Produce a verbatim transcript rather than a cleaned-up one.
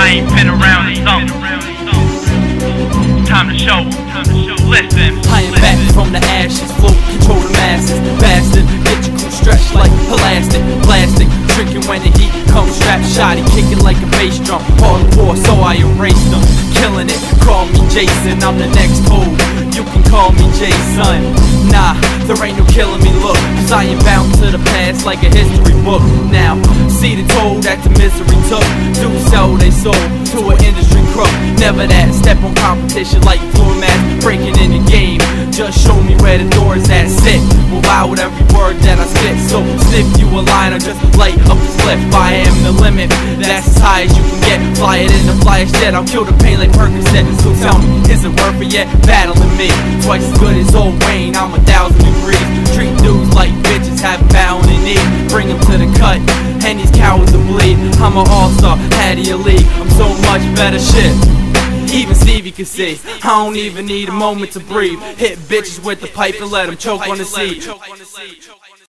I ain't been around in something. Time to show. Listen. I am back from the ashes, float, control the masses. Bastard, get your crew stretched like elastic, plastic. Drinking when the heat comes, strapped, shotty, kicking like a bass drum. Hardcore, so I erased them. Killing it, call me Jason, I'm the next code. You can call me Jason. Nah, there ain't no killing me, look, cause I am bound to the past like a history book. Now, see the toll that the misery took. Do sell they soul to an industry crook. Never that, step on competition like floor mat, breaking in the game. Just show me where the door is at, sit. Move out with every word that I spit. So sniff you a line or just light up the cliff. I am the limit, that's as high as you can get. Fly it in the flyest jet, I'll kill the pain like Percocet. So tell me, is it worth it yet? Battling me, twice as good as old Wayne, I'm a thousand degrees. Treat dudes like bitches, have bound in need. Bring them to the cut, and these cowards will bleed. I'm an all-star, head of your league, I'm so much better shit. Even Stevie can see, I don't even need a moment to breathe. Hit bitches with the pipe and let them choke on the seat.